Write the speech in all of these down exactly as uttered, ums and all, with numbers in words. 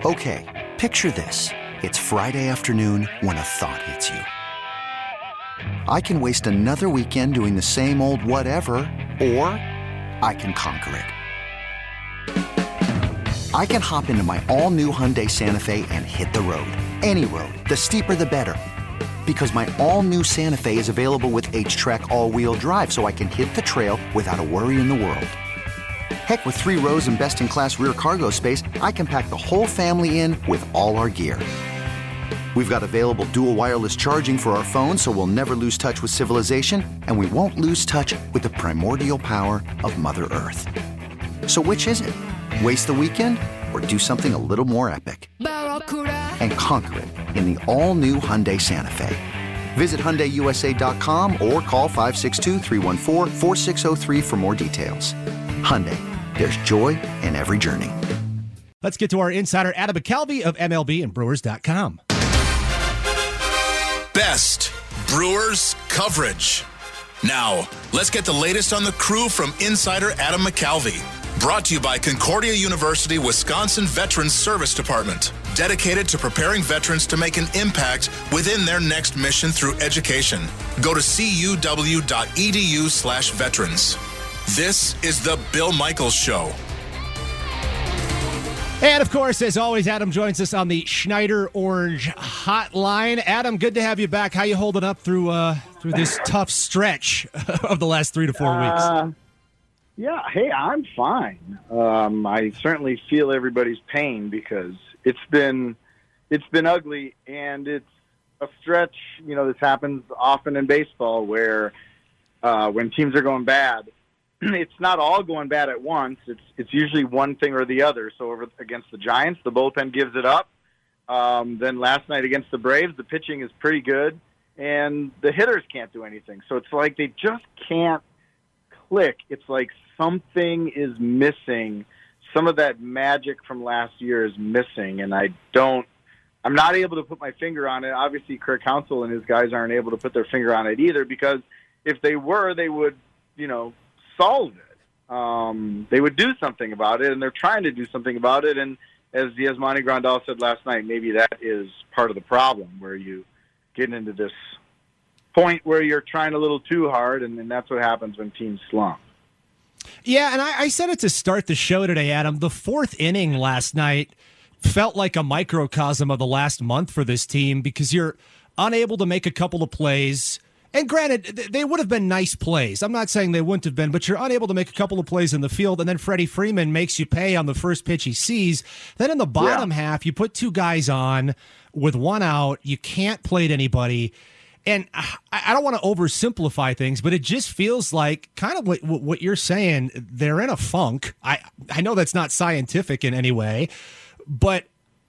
Okay, picture this. It's Friday afternoon when a thought hits you. I can waste another weekend doing the same old whatever, or I can conquer it. I can hop into my all-new Hyundai Santa Fe and hit the road. Any road. The steeper, the better. Because my all-new Santa Fe is available with H-Track all-wheel drive, so I can hit the trail without a worry in the world. Heck, with three rows and best-in-class rear cargo space, I can pack the whole family in with all our gear. We've got available dual wireless charging for our phones, so we'll never lose touch with civilization, and we won't lose touch with the primordial power of Mother Earth. So which is it? Waste the weekend or do something a little more epic? And conquer it in the all-new Hyundai Santa Fe. Visit Hyundai U S A dot com or call five six two, three one four, four six zero three for more details. Hyundai, there's joy in every journey. Let's get to our insider, Adam McCalvy of M L B and Brewers dot com. Best Brewers coverage. Now, let's get the latest on the crew from insider Adam McCalvy. Brought to you by Concordia University, Wisconsin Veterans Service Department. Dedicated to preparing veterans to make an impact within their next mission through education. Go to cuw.edu slash veterans. This is the Bill Michaels Show. And, of course, as always, Adam joins us on the Schneider Orange Hotline. Adam, good to have you back. How you holding up through uh, through this tough stretch of the last three to four weeks? Uh, yeah, hey, I'm fine. Um, I certainly feel everybody's pain because it's been it's been ugly, and it's a stretch. You know, this happens often in baseball where uh, when teams are going bad, it's not all going bad at once. It's it's usually one thing or the other. So over against the Giants, the bullpen gives it up. Um, then last night against the Braves, the pitching is pretty good, and the hitters can't do anything. So it's like they just can't click. It's like something is missing. Some of that magic from last year is missing, and I don't. I'm not able to put my finger on it. Obviously, Craig Counsell and his guys aren't able to put their finger on it either, because if they were, they would, you know, solve it. Um, they would do something about it, and they're trying to do something about it. And as Yasmani Grandal said last night, maybe that is part of the problem, where you get into this point where you're trying a little too hard, and, and that's what happens when teams slump. Yeah, and I, I said it to start the show today, Adam. The fourth inning last night felt like a microcosm of the last month for this team, because you're unable to make a couple of plays. And granted, they would have been nice plays. I'm not saying they wouldn't have been, but you're unable to make a couple of plays in the field, and then Freddie Freeman makes you pay on the first pitch he sees. Then in the bottom yeah. half, you put two guys on with one out. You can't play to anybody. And I don't want to oversimplify things, but it just feels like kind of what, what you're saying. They're in a funk. I, I know that's not scientific in any way, but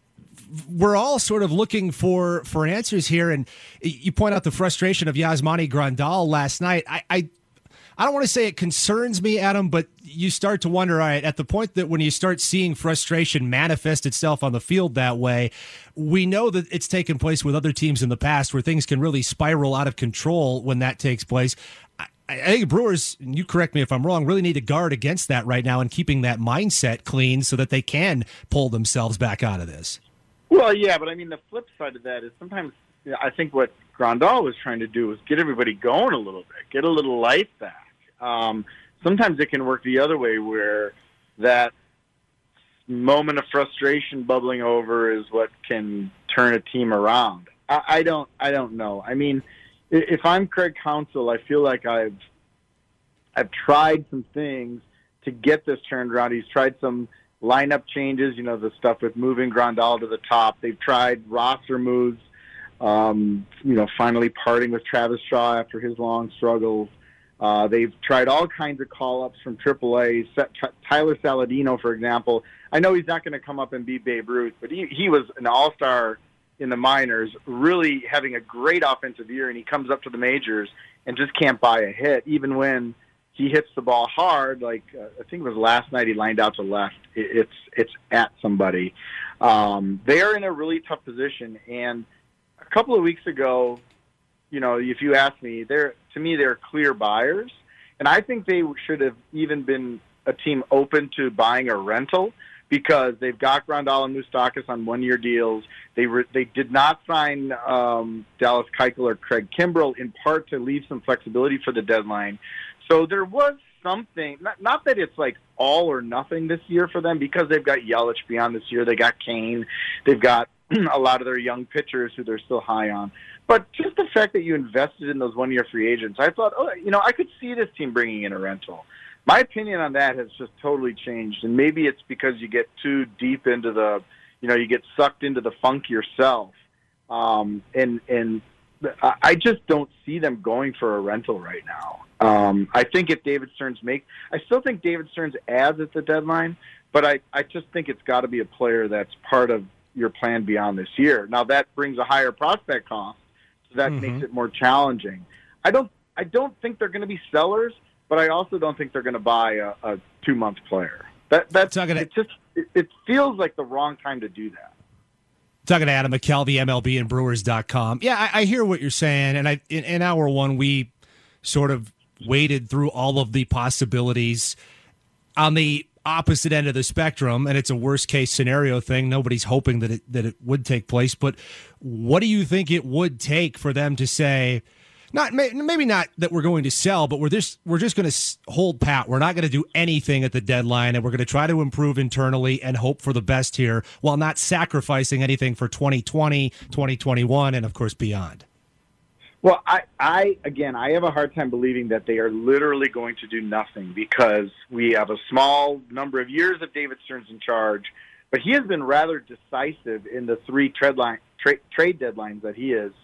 we're all sort of looking for, for answers here. And you point out the frustration of Yasmani Grandal last night. I, I, I don't want to say it concerns me, Adam, but you start to wonder, all right, at the point that when you start seeing frustration manifest itself on the field that way, we know that it's taken place with other teams in the past where things can really spiral out of control when that takes place. I, I think Brewers, and you correct me if I'm wrong, really need to guard against that right now and keeping that mindset clean so that they can pull themselves back out of this. Well, yeah, but I mean, the flip side of that is sometimes, you know, I think what Grandal was trying to do was get everybody going a little bit, get a little life back. Um, sometimes it can work the other way, where that moment of frustration bubbling over is what can turn a team around. I, I don't, I don't know. I mean, if I'm Craig Counsell, I feel like I've, I've tried some things to get this turned around. He's tried some lineup changes, you know, the stuff with moving Grandal to the top. They've tried roster moves, um, you know, finally parting with Travis Shaw after his long struggles. Uh, they've tried all kinds of call-ups from triple A. Tyler Saladino, for example. I know he's not going to come up and be Babe Ruth, but he, he was an all-star in the minors, really having a great offensive year, and he comes up to the majors and just can't buy a hit, even when he hits the ball hard. Like uh, I think it was last night, he lined out to left. It, it's it's at somebody. Um, they are in a really tough position, and a couple of weeks ago, you know, if you ask me, they're to me they're clear buyers, and I think they should have even been a team open to buying a rental, because they've got Grandal and Moustakas on one-year deals. They re- they did not sign um, Dallas Keuchel or Craig Kimbrell, in part to leave some flexibility for the deadline. So there was something, not, not that it's like all or nothing this year for them, because they've got Yelich beyond this year. They got Kane. They've got a lot of their young pitchers who they're still high on. But just the fact that you invested in those one-year free agents, I thought, oh, you know, I could see this team bringing in a rental. My opinion on that has just totally changed, and maybe it's because you get too deep into the, you know, you get sucked into the funk yourself, um, and and I just don't see them going for a rental right now. Um, I think if David Stearns make, I still think David Stearns adds at the deadline, but I, I just think it's got to be a player that's part of your plan beyond this year. Now that brings a higher prospect cost, so that mm-hmm. makes it more challenging. I don't, I don't think they're going to be sellers. But I also don't think they're going to buy a, a two-month player. That that's gonna, it. Just it, it feels like the wrong time to do that. Talking to Adam McCalvy, M L B and Brewers dot com. Yeah, I, I hear what you're saying, and I in, in hour one we sort of waded through all of the possibilities on the opposite end of the spectrum, and it's a worst-case scenario thing. Nobody's hoping that it that it would take place, but what do you think it would take for them to say? Not maybe not that we're going to sell, but we're just we're just going to hold pat. We're not going to do anything at the deadline, and we're going to try to improve internally and hope for the best here, while not sacrificing anything for twenty twenty, twenty twenty-one, and of course beyond. Well, I, I again, I have a hard time believing that they are literally going to do nothing, because we have a small number of years of David Stearns in charge, but he has been rather decisive in the three trade line, tra- trade deadlines that he has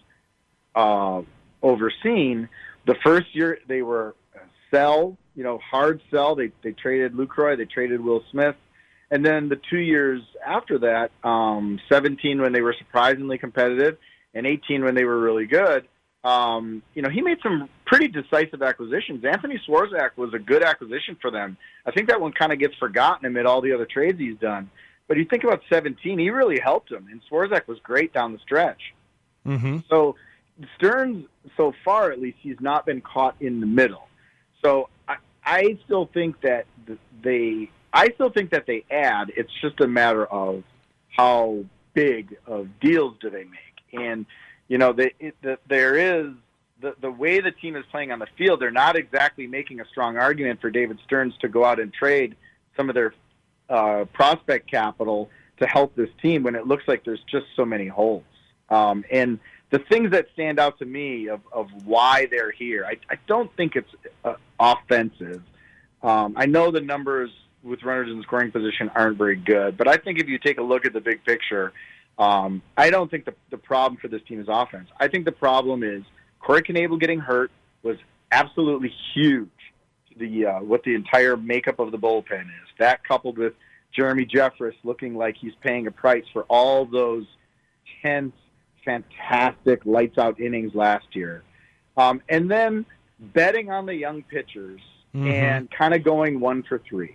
Uh, overseen. The first year they were sell, you know, hard sell. They they traded Lucroy, they traded Will Smith, and then the two years after that, um, seventeen when they were surprisingly competitive, and eighteen when they were really good. Um, you know, he made some pretty decisive acquisitions. Anthony Swarzak was a good acquisition for them. I think that one kind of gets forgotten amid all the other trades he's done. But you think about seventeen, he really helped them, and Swarzak was great down the stretch. Mm-hmm. So Stearns, so far at least, he's not been caught in the middle. So I, I still think that they, I still think that they add. It's just a matter of how big of deals do they make. And you know, they, it, the, there is the the way the team is playing on the field. They're not exactly making a strong argument for David Stearns to go out and trade some of their uh, prospect capital to help this team when it looks like there's just so many holes. Um, and the things that stand out to me of, of why they're here, I, I don't think it's uh, offensive. Um, I know the numbers with runners in scoring position aren't very good, but I think if you take a look at the big picture, um, I don't think the, the problem for this team is offense. I think the problem is Corey Knebel getting hurt was absolutely huge to the uh, what the entire makeup of the bullpen is. That coupled with Jeremy Jeffress looking like he's paying a price for all those tense, fantastic lights-out innings last year. Um, and then betting on the young pitchers mm-hmm. and kind of going one for three.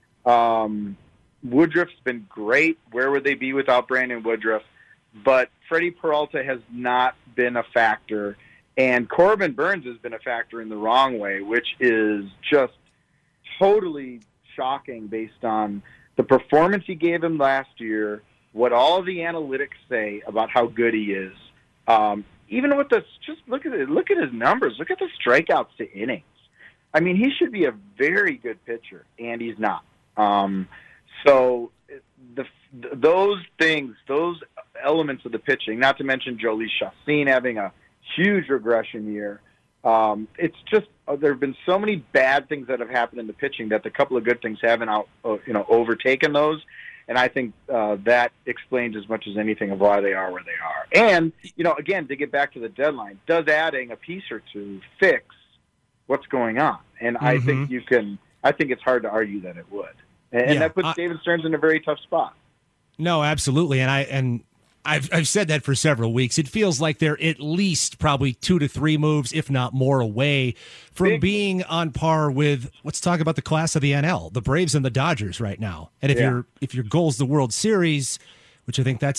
Um, Woodruff's been great. Where would they be without Brandon Woodruff? But Freddie Peralta has not been a factor, and Corbin Burns has been a factor in the wrong way, which is just totally shocking based on the performance he gave him last year, what all the analytics say about how good he is. Um, even with the, just look at it, look at his numbers, look at the strikeouts to innings. I mean, he should be a very good pitcher, and he's not. Um, so the, those things, those elements of the pitching, not to mention Jhoulys Chacin having a huge regression year. Um, it's just, uh, there have been so many bad things that have happened in the pitching that the couple of good things haven't out, uh, you know, overtaken those. And I think uh, that explains as much as anything of why they are where they are. And, you know, again, to get back to the deadline, does adding a piece or two fix what's going on? And mm-hmm. I think you can, I think it's hard to argue that it would. And, and yeah, that puts I, David Stearns in a very tough spot. No, absolutely. And I, and I've, I've said that for several weeks. It feels like they're at least probably two to three moves, if not more, away from Big. being on par with, let's talk about the class of the N L, the Braves and the Dodgers right now. And if yeah. your if your goal is the World Series, which I think that's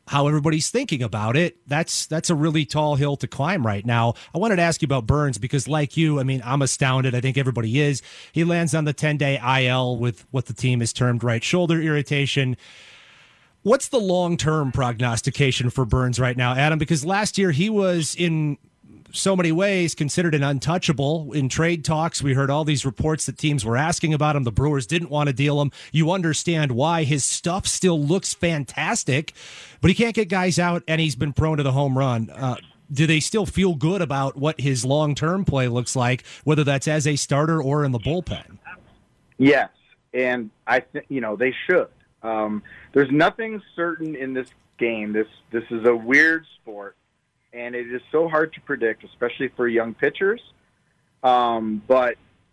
how everybody's thinking about it, that's that's a really tall hill to climb right now. I wanted to ask you about Burns because, like you, I mean, I'm astounded. I think everybody is. He lands on the ten-day I L with what the team has termed right shoulder irritation. What's the long-term prognostication for Burns right now, Adam? Because last year he was in so many ways considered an untouchable in trade talks. We heard all these reports that teams were asking about him. The Brewers didn't want to deal him. You understand why. His stuff still looks fantastic, but he can't get guys out, and he's been prone to the home run. Uh, do they still feel good about what his long-term play looks like, whether that's as a starter or in the bullpen? Yes, and I think, you know, they should. Um, there's nothing certain in this game. This this is a weird sport. And it is so hard to predict, especially for young pitchers. Um, but,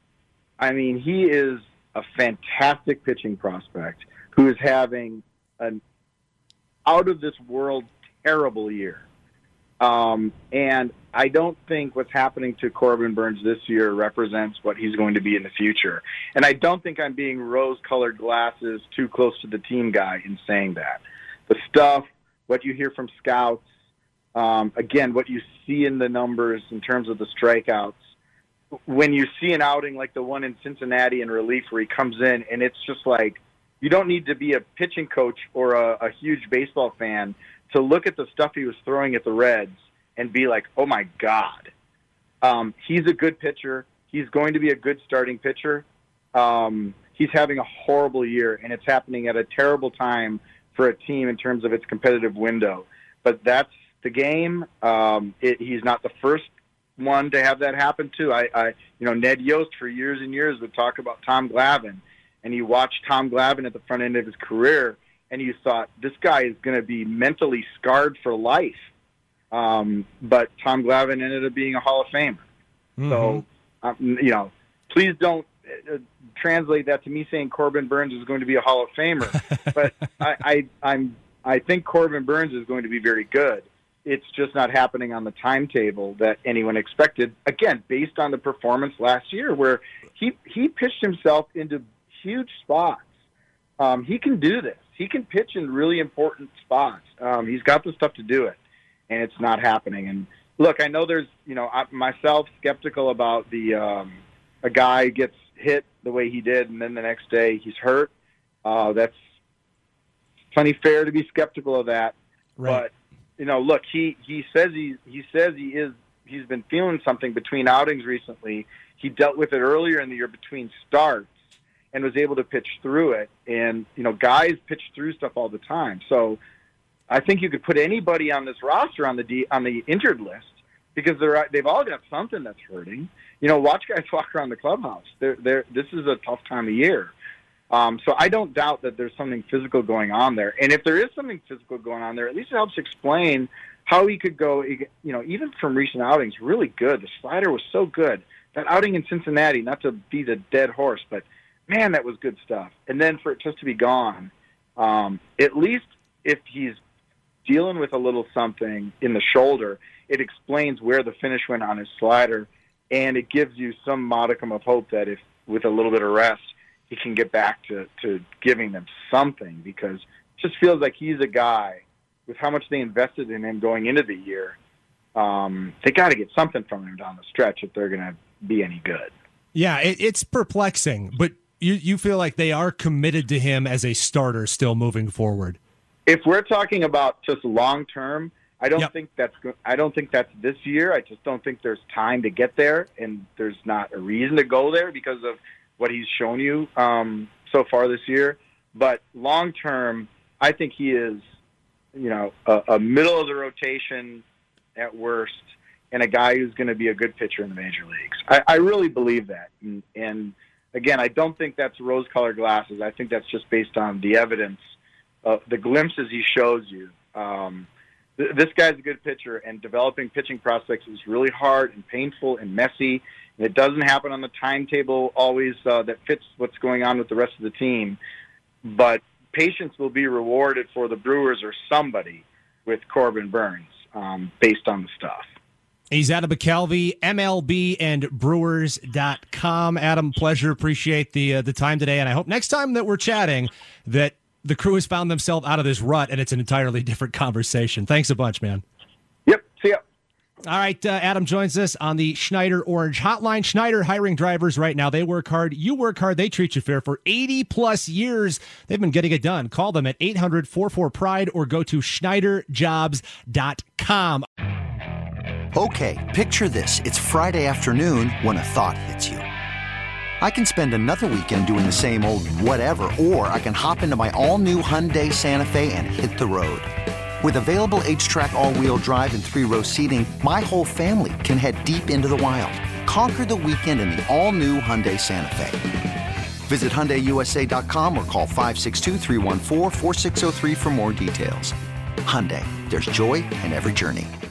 I mean, he is a fantastic pitching prospect who is having an out-of-this-world terrible year. Um, and I don't think what's happening to Corbin Burns this year represents what he's going to be in the future. And I don't think I'm being rose-colored glasses, too close to the team guy in saying that. The stuff, what you hear from scouts, Um, again, what you see in the numbers in terms of the strikeouts, when you see an outing like the one in Cincinnati in relief where he comes in and it's just like, you don't need to be a pitching coach or a, a huge baseball fan to look at the stuff he was throwing at the Reds and be like, oh my God. Um, he's a good pitcher. He's going to be a good starting pitcher. Um, he's having a horrible year, and it's happening at a terrible time for a team in terms of its competitive window. But that's the game. Um, it, he's not the first one to have that happen to. I, I, you know, Ned Yost for years and years would talk about Tom Glavine, and you watched Tom Glavine at the front end of his career, and you thought this guy is going to be mentally scarred for life. Um, but Tom Glavine ended up being a Hall of Famer. Mm-hmm. So, um, you know, please don't uh, translate that to me saying Corbin Burns is going to be a Hall of Famer. But I, I, I'm, I think Corbin Burns is going to be very good. It's just not happening on the timetable that anyone expected, again, based on the performance last year where he, he pitched himself into huge spots. Um, he can do this. He can pitch in really important spots. Um, he's got the stuff to do it, and it's not happening. And look, I know there's, you know, I, myself skeptical about the um, a guy gets hit the way he did, and then the next day he's hurt. Uh, that's plenty fair to be skeptical of that. Right. But you know, look, he, he says he he says he is he's been feeling something between outings recently. He dealt with it earlier in the year between starts and was able to pitch through it. And you know, guys pitch through stuff all the time. So I think you could put anybody on this roster on the D, on the injured list because they're they've all got something that's hurting. You know, watch guys walk around the clubhouse. They're they're this is a tough time of year. Um, so I don't doubt that there's something physical going on there. And if there is something physical going on there, at least it helps explain how he could go, you know, even from recent outings, really good. The slider was so good. That outing in Cincinnati, not to be the dead horse, but, man, that was good stuff. And then for it just to be gone, um, at least if he's dealing with a little something in the shoulder, it explains where the finish went on his slider, and it gives you some modicum of hope that if with a little bit of rest, he can get back to, to giving them something because it just feels like he's a guy with how much they invested in him going into the year. Um, they got to get something from him down the stretch if they're going to be any good. Yeah, it, it's perplexing, but you, you feel like they are committed to him as a starter still moving forward. If we're talking about just long term, I don't yep. think that's I don't think that's this year. I just don't think there's time to get there, and there's not a reason to go there because of what he's shown you um, so far this year. But long term, I think he is, you know, a, a middle of the rotation at worst, and a guy who's going to be a good pitcher in the major leagues. I, I really believe that. And, and again, I don't think that's rose-colored glasses. I think that's just based on the evidence, uh, the glimpses he shows you. Um, th- this guy's a good pitcher, and developing pitching prospects is really hard and painful and messy. And it doesn't happen on the timetable always uh, that fits what's going on with the rest of the team. But patience will be rewarded for the Brewers or somebody with Corbin Burns um, based on the stuff. He's Adam McCalvy, M L B and Brewers dot com. Adam, pleasure. Appreciate the uh, the time today. And I hope next time that we're chatting that the crew has found themselves out of this rut, and it's an entirely different conversation. Thanks a bunch, man. Yep. See ya. All right, uh, Adam joins us on the Schneider Orange Hotline. Schneider hiring drivers right now. They work hard. You work hard. They treat you fair. For eighty plus years, they've been getting it done. Call them at eight hundred, forty-four, pride or go to schneider jobs dot com. Okay, picture this. It's Friday afternoon when a thought hits you. I can spend another weekend doing the same old whatever, or I can hop into my all-new Hyundai Santa Fe and hit the road. With available H-Track all-wheel drive and three-row seating, my whole family can head deep into the wild. Conquer the weekend in the all-new Hyundai Santa Fe. Visit Hyundai U S A dot com or call five six two, three one four, four six zero three for more details. Hyundai, there's joy in every journey.